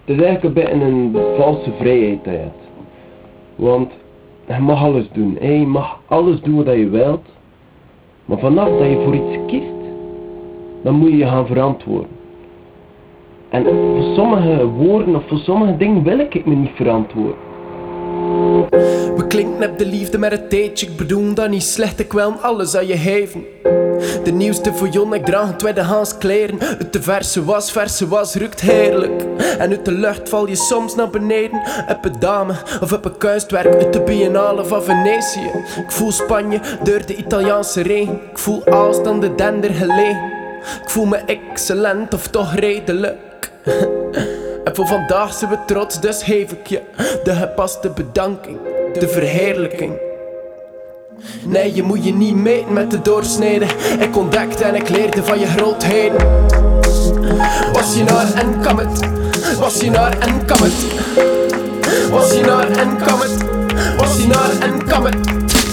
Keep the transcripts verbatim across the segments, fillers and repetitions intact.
Het is eigenlijk een beetje een valse vrijheid dat je hebt. Want je mag alles doen, hè? Je mag alles doen wat je wilt. Maar vanaf dat je voor iets kiest, dan moet je je gaan verantwoorden. En voor sommige woorden of voor sommige dingen wil ik me niet verantwoorden. We klinken op de liefde met een tijdje, ik bedoel dat niet slecht, ik wil alles aan je geven. De nieuwste voor Jon, ik draag een tweedehands kleren. Uit de verse was, verse was, ruikt heerlijk. En uit de lucht val je soms naar beneden. Op een dame of op een kunstwerk uit de Biennale van Venetië. Ik voel Spanje door de Italiaanse regen. Ik voel alles dan de dender gelegen. Ik voel me excellent of toch redelijk. En voor vandaag zijn we trots, dus geef ik je de gepaste bedanking, de verheerlijking. Nee, je moet je niet meten met de doorsnede. Ik ontdekte en ik leerde van je grootheden. Was je naar en kam het? Was je naar en kam het? Was je naar en kam het? Was je naar en kam het?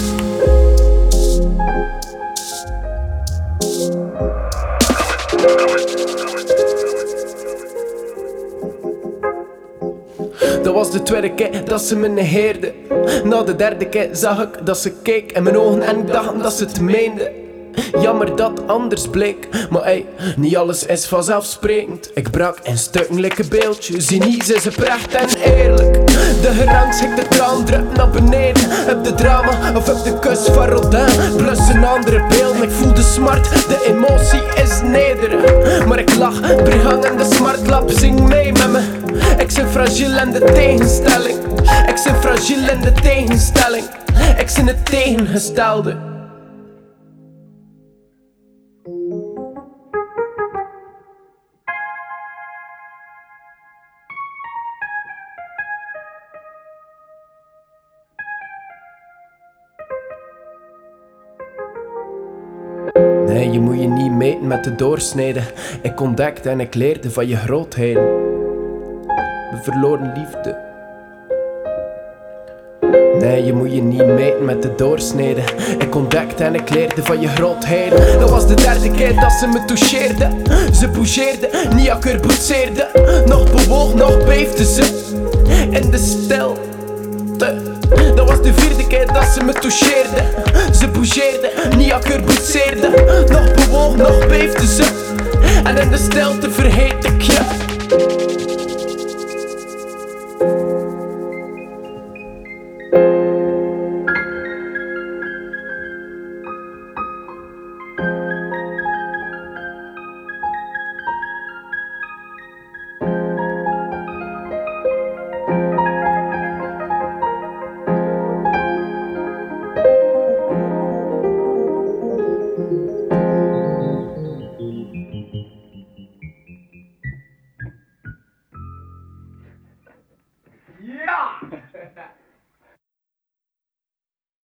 Dat was de tweede keer dat ze me negeerde. Na de derde keer zag ik dat ze keek in mijn ogen en ik dacht dat ze het meende. Jammer dat anders bleek, maar ey, niet alles is vanzelfsprekend. Ik brak in stukken like een beeldje, cynisch is oprecht en eerlijk. De gerangschikte traan drukt naar beneden. Heb de drama of heb de kus van Rodin, plus een andere beeld. Ik voel de smart, de emotie is nederig. Maar ik lach, brigand en de smartlap, zing mee met me. Ik ben fragiel en de tegenstelling. Ik ben fragiel en de tegenstelling. Ik ben het tegengestelde. Nee, je moet je niet meten met de doorsnede. Ik ontdekte en ik leerde van je grootheden. We verloren liefde. Nee, je moet je niet meten met de doorsnede. Ik ontdekte en ik leerde van je grootheden. Dat was de derde keer dat ze me toucheerde. Ze bougeerde, niet akkoord boetseerde. Nog bewoog, nog beefde ze in de stilte. Dat was de vierde keer dat ze me toucheerde. Ze bougeerde, niet akkoord boetseerde. Nog bewoog, nog beefde ze. En in de stilte vergeet ik je. Ja!